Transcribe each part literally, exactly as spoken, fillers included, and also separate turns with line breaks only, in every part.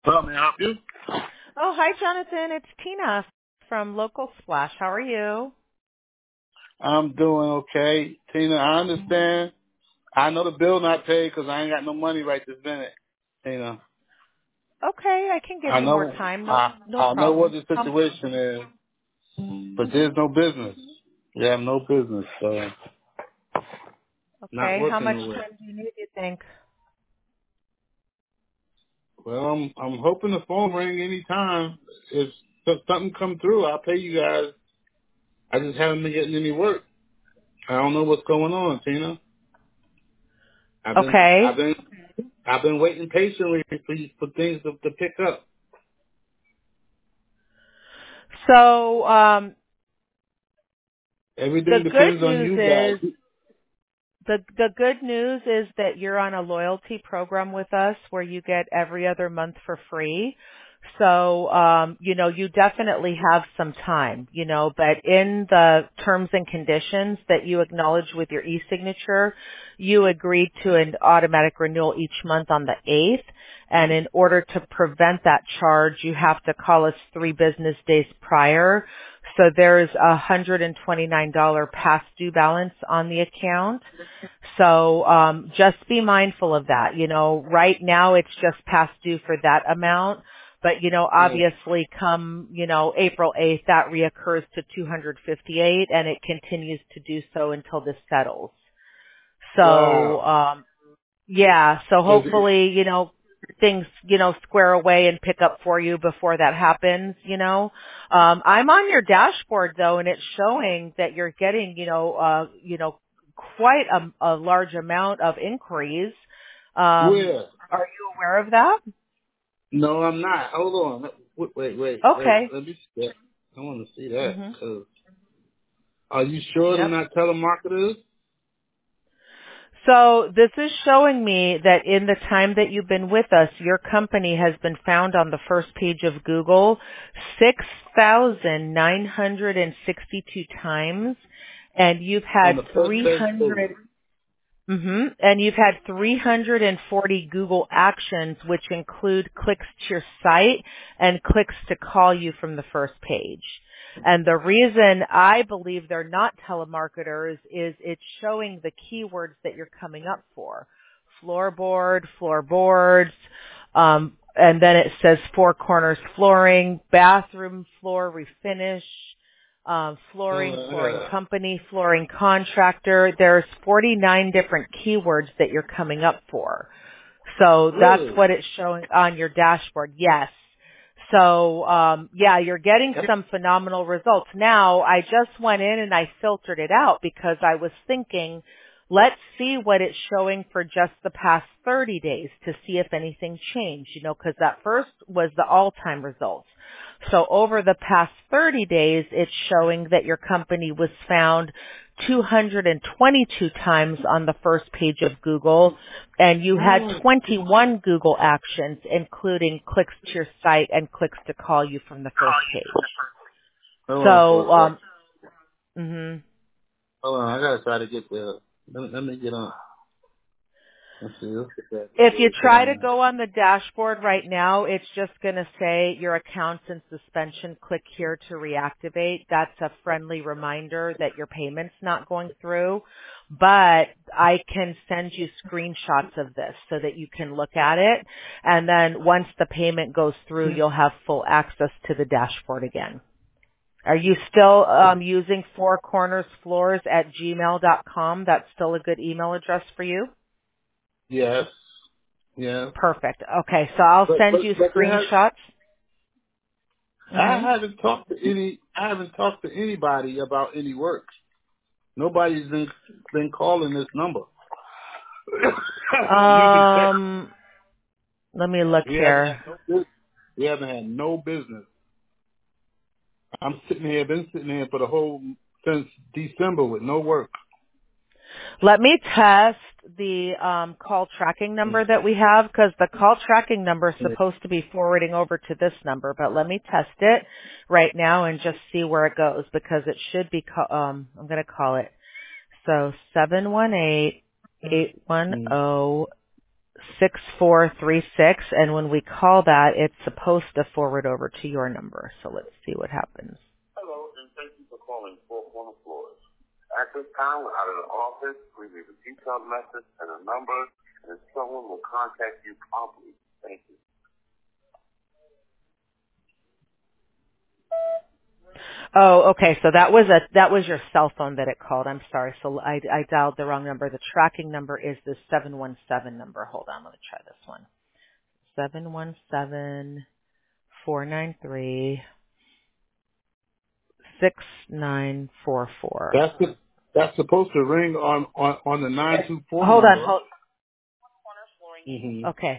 Well, may I help you?
Oh, hi, Jonathan. It's Tina from Local Splash. How are you?
I'm doing okay. Tina, I understand. I know the bill not paid because I ain't got no money right this minute. Tina,
Okay, I can give
I
you more
know,
time. No,
I,
no
I know what
problem.
the
Um,
situation is, but there's no business. We have no business, so not
okay, how
working
much
nowhere.
time do you need, you think?
Well, I'm, I'm hoping the phone ring anytime. If so- something come through, I'll pay you guys. I just haven't been getting any work. I don't know what's going on, Tina. I've been, I've
Okay.
been, I've been waiting patiently for, for things to, to pick up.
So, um, the
Everything
good
depends on
news
you guys.
is The the good news is that you're on a loyalty program with us where you get every other month for free. So, um, you know, you definitely have some time, you know, but in the terms and conditions that you acknowledge with your e-signature, you agreed to an automatic renewal each month on the eighth. And in order to prevent that charge, you have to call us three business days prior. So there's a one hundred twenty-nine dollars past due balance on the account. So um, just be mindful of that. You know, right now it's just past due for that amount. But, you know,
Yeah.
obviously come, you know, April eighth, that reoccurs to two hundred fifty-eight and it continues to do so until this settles. So,
Wow.
um, yeah, so
So the-
hopefully, you know, things, you know, square away and pick up for you before that happens, you know. Um, I'm on your dashboard though, and it's showing that you're getting, you know, uh, you know, quite a, a large amount of inquiries. Um,
where?
are you aware of that?
No, I'm not. Hold on. Wait, wait, wait. wait.
Okay.
Let me see that. I want to see that.
Mhm.
Cause are you sure they're
Yep.
not telemarketers?
So this is showing me that in the time that you've been with us, your company has been found on the first page of Google six thousand nine hundred sixty-two times, and you've
On
had
the first page? Oh,
three hundred hmm And you've had three hundred forty Google actions, which include clicks to your site and clicks to call you from the first page. And the reason I believe they're not telemarketers is it's showing the keywords that you're coming up for. Floorboard, floorboards, um, and then it says four corners flooring, bathroom floor refinish, um,
hold
flooring,
on. I
flooring
gotta,
company, flooring contractor. There's forty-nine different keywords that you're coming up for. So that's
really?
what it's showing on your dashboard. Yes. So, um, yeah, you're getting some phenomenal results. Now, I just went in and I filtered it out because I was thinking, let's see what it's showing for just the past thirty days to see if anything changed, you know, because that first was the all-time results. So over the past thirty days, it's showing that your company was found two hundred twenty-two times on the first page of Google, and you had
Mm.
twenty-one Google actions, including clicks to your site and clicks to call you from the first page.
Hold on for
So,
a second.
um, mhm.
Hold on. I gotta try to get there. Let me, let me get on. Let's see. Let's get that.
If you
Get
try
on
to
there.
go on the dashboard right now, it's just going to say your account's in suspension. Click here to reactivate. That's a friendly reminder that your payment's not going through. But I can send you screenshots of this so that you can look at it. And then once the payment goes through, you'll have full access to the dashboard again. Are you still um, using four corners floors at gmail dot com? That's still a good email address for you?
Yes. Yes.
Perfect. Okay, so I'll
But
send
but
you
but they have.
screenshots.
I
hmm
haven't talked to any. I haven't talked to anybody about any work. Nobody's been been calling this number. Using text.
Um, let me look
We haven't had
here.
no business. We haven't had no business. I'm sitting here, been sitting here for the whole since December with no work.
Let me test the um, call tracking
Mm.
number that we have because the call tracking number is supposed to be forwarding over to this number. But let me test it right now and just see where it goes because it should be. Ca- um, I'm going to call it. So seven one eight eight one
Mm.
zero six four three six, and when we call that, it's supposed to forward over to your number. So let's see what happens.
Hello, and thank you for calling Four Corner Floors. At this time, we're out of the office. Please leave a detailed message and a number, and someone will contact you promptly. Thank you.
Oh, okay. So that was a that was your cell phone that it called. I'm sorry. So I I dialed the wrong number. The tracking number is the seven one seven number. Hold on, let me try this one. Seven one seven four nine three six nine four four.
That's the, that's supposed to ring on on on the nine two four
Hold on.
number.
Hold.
Mm-hmm.
Okay.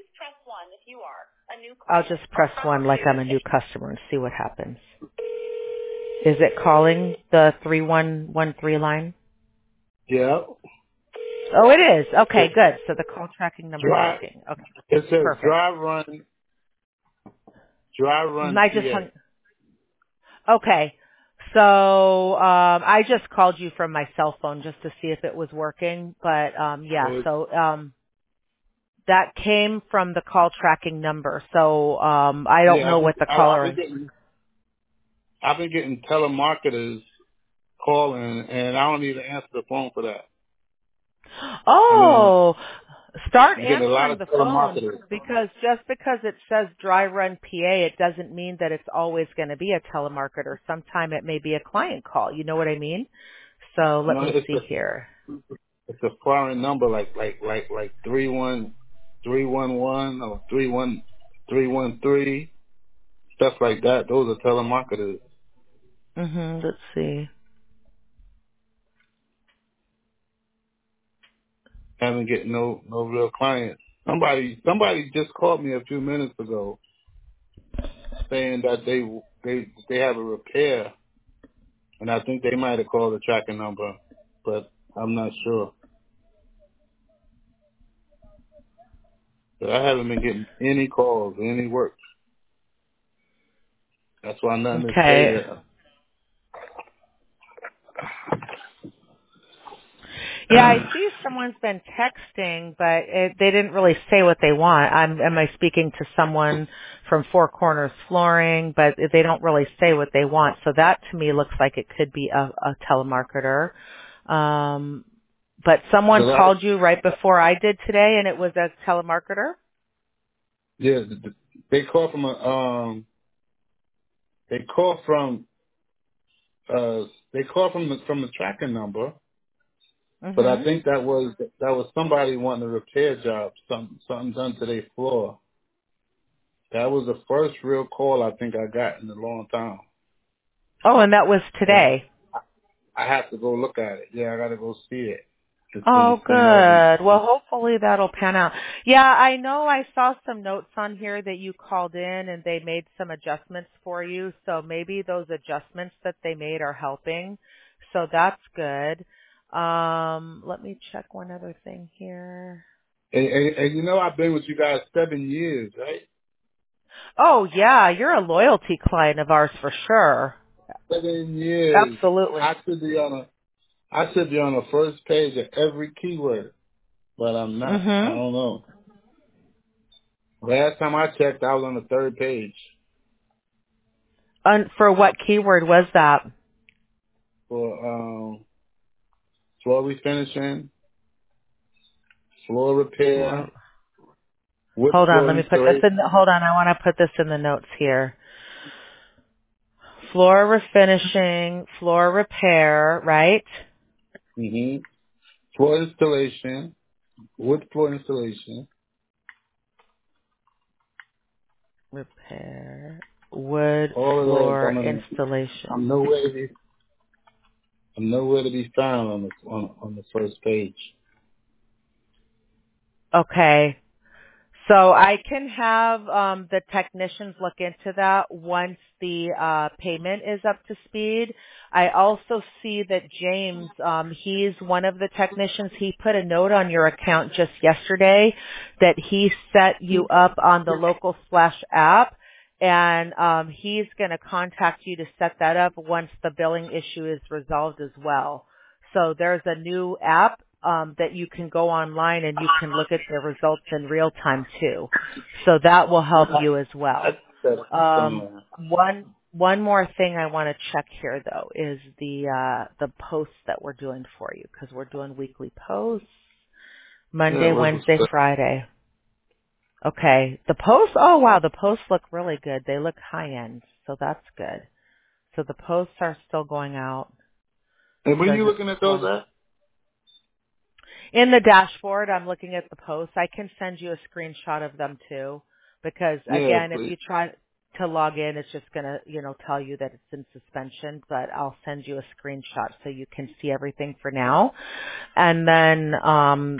I'll just press one like I'm a new customer and see what happens. Is it calling the three one one three line?
Yeah.
Oh, it is. Okay,
It,
good. So the call tracking number is
drive.
working. Okay,
It says
perfect.
drive run, drive run
I just
P A.
hung. Okay. So um, I just called you from my cell phone just to see if it was working. But um, yeah,
So
so um, that came from the call tracking number. So um, I don't
yeah,
know
I've been,
what the
I, I've been
caller.
getting I've been getting telemarketers calling, and I don't even answer the phone for that. I mean,
Oh, start
I'm getting a lot
answering
of
the phone
telemarketers.
because just because it says dry run P A, it doesn't mean that it's always going to be a telemarketer. Sometime it may be a client call. You know what I mean? So let
No,
me
it's a
see here.
it's a foreign number, like like like like three one three one one or three one three one three stuff like that. Those are telemarketers.
Mhm. Let's see.
Haven't get no no real clients. Somebody somebody just called me a few minutes ago saying that they they they have a repair, and I think they might have called the tracking number, but I'm not sure. But I haven't been getting any calls, any work. That's why nothing to say
Okay.
that.
Yeah, I see someone's been texting, but it, they didn't really say what they want. I'm, am I speaking to someone from Four Corners Flooring? But they don't really say what they want. So that to me looks like it could be a, a telemarketer. Um, but someone
So that,
called you right before I did today, and it was a telemarketer.
yeah, th- th- they call from a um, they call from uh, they call from the from the tracking number, but I
Mhm.
think that was that was somebody wanting a repair job, something something done to their floor. That was the first real call I think I got in a long time,
Oh, and that was
and I
today.
I have to go look at it. Yeah, I got to go see it to
Oh,
see see what it.
good. Well, hopefully that'll pan out. Yeah, I know I saw some notes on here that you called in and they made some adjustments for you. So maybe those adjustments that they made are helping. So that's good. Um, let me check one other thing here.
And, and, and you know, I've been with you guys seven years, right?
Oh, yeah, you're a loyalty client of ours for sure.
Seven years.
Absolutely.
I should be on a I should be on the first page of every keyword, but I'm not. I
Mhm.
don't know. Last time I checked, I was on the third page
And for what keyword was that?
for um, floor refinishing, floor repair,
Floor.
wood
Hold on,
floor
let me put this in.
installation.
The, hold on, I want to put this in the notes here. Floor refinishing, floor repair, right?
Mm-hmm. Floor installation, wood floor installation.
Repair, wood
All of those.
floor
I'm in,
installation.
I'm nowhere to be. I'm nowhere to be found on the on, on the first page.
Okay. So I can have um, the technicians look into that once the uh, payment is up to speed. I also see that James, um, he's one of the technicians. He put a note on your account just yesterday that he set you up on the Local Splash app, and um, he's going to contact you to set that up once the billing issue is resolved as well. So there's a new app um, that you can go online and you can look at the results in real time too. So that will help you as
I
well.
said
Um,
somewhere.
one one more thing I want to check here though is the uh, the posts that we're doing for you, because we're doing weekly posts
Yeah,
Monday,
what was
Wednesday,
the,
Friday. Okay, the posts. Oh wow, the posts look really good. They look high end, so that's good. So the posts are still going out.
and when
Says
you
it's
looking at those
twenty.
at?
In the dashboard, I'm looking at the posts. I can send you a screenshot of them too, because
Yeah,
again, if
please.
you try to log in, it's just gonna, you know, tell you that it's in suspension. But I'll send you a screenshot so you can see everything for now. And then, um,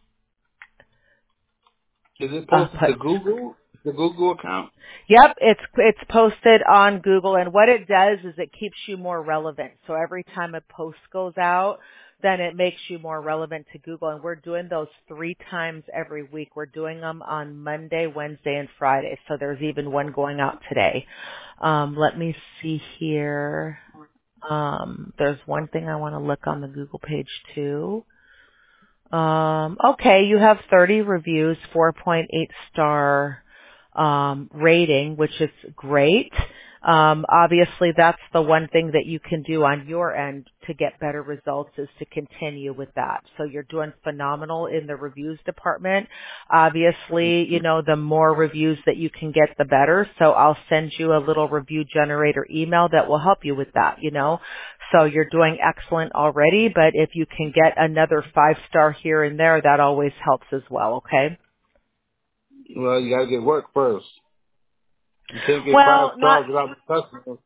Is it
I'll
posted to
put
Google? The Google account?
Yep, it's it's posted on Google, and what it does is it keeps you more relevant. So every time a post goes out, then it makes you more relevant to Google. And we're doing those three times every week. We're doing them on Monday, Wednesday, and Friday. So there's even one going out today. Um, let me see here. Um, there's one thing I want to look on the Google page too. Um, okay, you have thirty reviews, four point eight star um, rating, which is great. Um, obviously, that's the one thing that you can do on your end to get better results is to continue with that. So you're doing phenomenal in the reviews department. Obviously, you know, the more reviews that you can get, the better. So I'll send you a little review generator email that will help you with that, you know. So you're doing excellent already, but if you can get another five star here and there, that always helps as well, okay?
Well, you gotta get work first. You can't get five
Well, not
stars without the customer.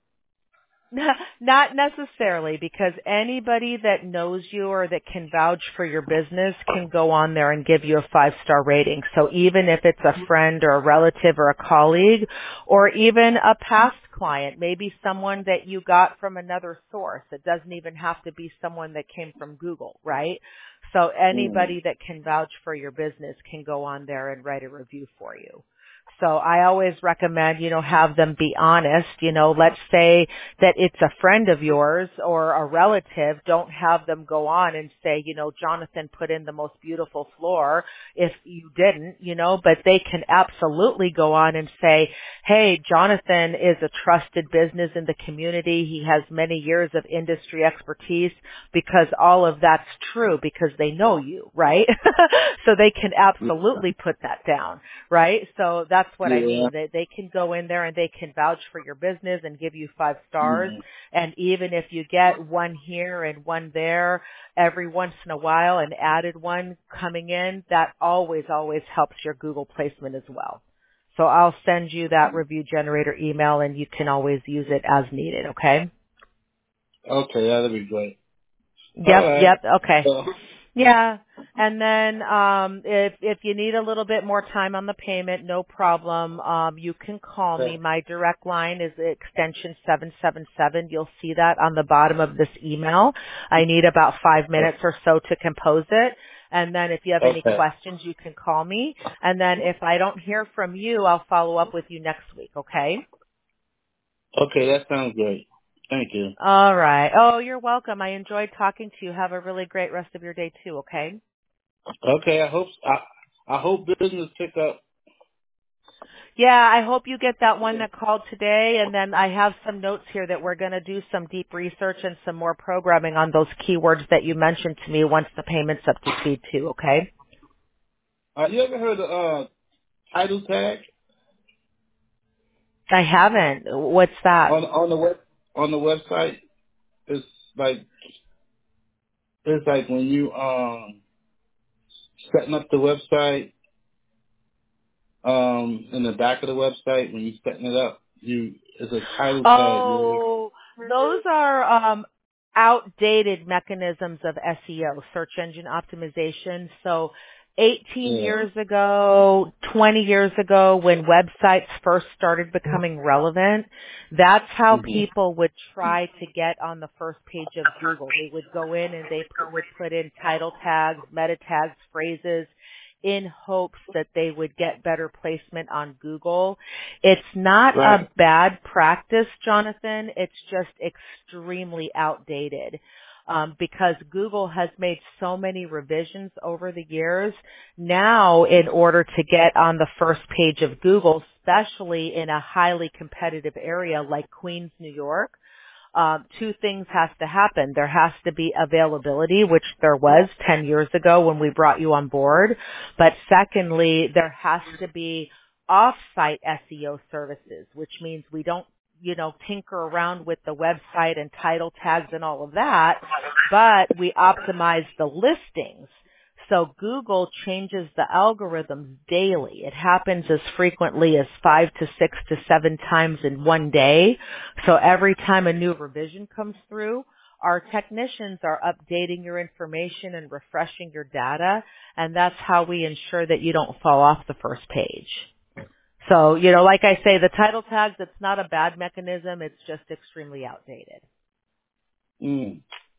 Not necessarily, because anybody that knows you or that can vouch for your business can go on there and give you a five-star rating. So even if it's a friend or a relative or a colleague or even a past client, maybe someone that you got from another source, it doesn't even have to be someone that came from Google, right? So
Mm.
anybody that can vouch for your business can go on there and write a review for you. So I always recommend, you know, have them be honest. You know, let's say that it's a friend of yours or a relative. Don't have them go on and say, you know, Jonathan put in the most beautiful floor if you didn't, you know, but they can absolutely go on and say, hey, Jonathan is a trusted business in the community. He has many years of industry expertise, because all of that's true because they know you, right? So they can absolutely put that down, right? So that's what I
Yeah.
mean. They, they can go in there and they can vouch for your business and give you five stars.
Mm.
And even if you get one here and one there every once in a while, an added one coming in, that always, always helps your Google placement as well. So I'll send you that review generator email and you can always use it as needed, okay?
Okay, that'll be great. All
Yep,
right.
yep, okay.
So,
Yeah. And then um if if you need a little bit more time on the payment, no problem. Um you can call
okay.
me. My direct line is extension seven seven seven. You'll see that on the bottom of this email. I need about five minutes or so to compose it. And then if you have any
Okay.
questions, you can call me. And then if I don't hear from you, I'll follow up with you next week, okay?
Okay, that sounds great. Thank you.
All right. Oh, you're welcome. I enjoyed talking to you. Have a really great rest of your day too, okay?
Okay, I hope I I hope business pick up.
Yeah, I hope you get that one that called today, and then I have some notes here that we're going to do some deep research and some more programming on those keywords that you mentioned to me once the payment's up to speed too, okay?
Uh, you ever heard of uh title tag
I haven't. What's that?
on on the web on the website? It's like it's like when you um setting up the website um in the back of the website when you setting it up, you it's a title tag. You
Oh, those are um, outdated mechanisms of S E O, search engine optimization. So eighteen
yeah.
years ago, twenty years ago, when websites first started becoming relevant, that's how
Mhm.
people would try to get on the first page of Google. They would go in and they put, would put in title tags, meta tags, phrases, in hopes that they would get better placement on Google. It's not a
Right.
bad practice, Jonathan. It's just extremely outdated. um, because Google has made so many revisions over the years. Now, in order to get on the first page of Google, especially in a highly competitive area like Queens, New York, um, two things has to happen. There has to be availability, which there was ten years ago when we brought you on board. But secondly, there has to be off-site S E O services, which means we don't, you know, tinker around with the website and title tags and all of that, but we optimize the listings. So Google changes the algorithms daily. It happens as frequently as five to six to seven times in one day. So every time a new revision comes through, our technicians are updating your information and refreshing your data, and that's how we ensure that you don't fall off the first page. So, you know, like I say, the title tags, it's not a bad mechanism. It's just extremely outdated.
Mm.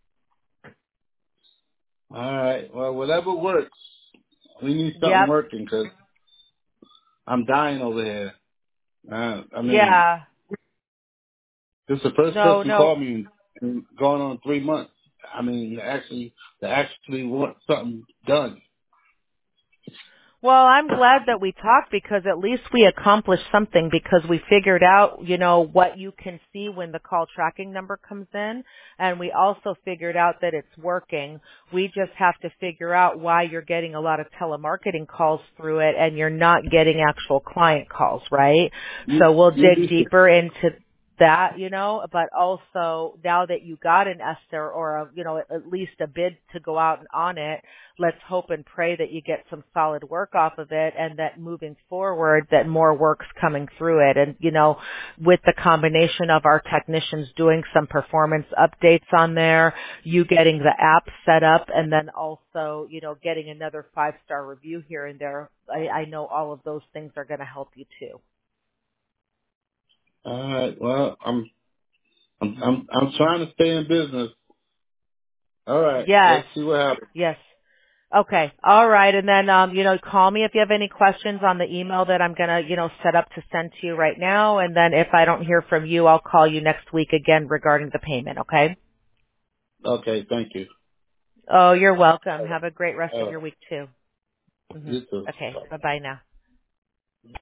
All right. Well, whatever works. We need something
Yep.
working because I'm dying over here. Uh, I mean,
Yeah.
this is the first
No,
person who
no.
called me in going on three months. I mean, actually, they actually want something done.
Well, I'm glad that we talked because at least we accomplished something because we figured out, you know, what you can see when the call tracking number comes in, and we also figured out that it's working. We just have to figure out why you're getting a lot of telemarketing calls through it and you're not getting actual client calls, right?
You,
So we'll
you'd
dig
be
deeper into that, you know, but also now that you got an Esther or a, you know, at least a bid to go out on it, let's hope and pray that you get some solid work off of it and that moving forward that more work's coming through it. And, you know, with the combination of our technicians doing some performance updates on there, you getting the app set up and then also, you know, getting another five star review here and there, I, I know all of those things are going to help you too.
all right. Well, I'm I'm I'm I'm trying to stay in business. All right.
Yes.
Let's see what happens.
Yes. Okay. All right. And then, um, you know, call me if you have any questions on the email that I'm going to, you know, set up to send to you right now. And then if I don't hear from you, I'll call you next week again regarding the payment. Okay.
Okay. Thank you.
Oh, you're welcome. Have a great rest of
Uh,
your week too. hmm
you too.
Okay. Bye bye now.